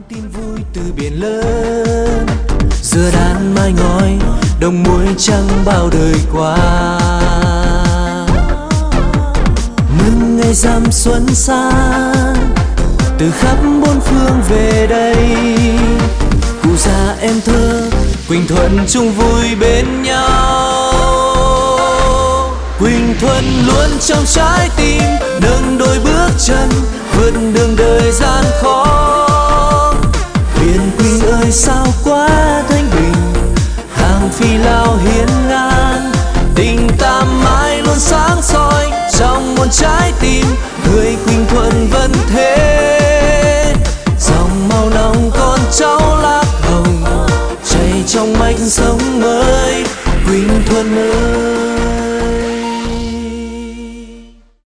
tin vui từ biển lớn, dừa đan mai ngói đồng muối trắng bao đời qua. Mừng ngày rằm xuân sang từ khắp bốn phương về đây, cụ già em thơ Quỳnh Thuận chung vui bên nhau. Quỳnh Thuận luôn trong trái tim nâng đôi bước chân vượt đường đời gian khó. Huyền Quỳnh ơi sao quá thanh bình, hàng phi lao hiên ngang, tình ta mãi luôn sáng soi trong một trái tim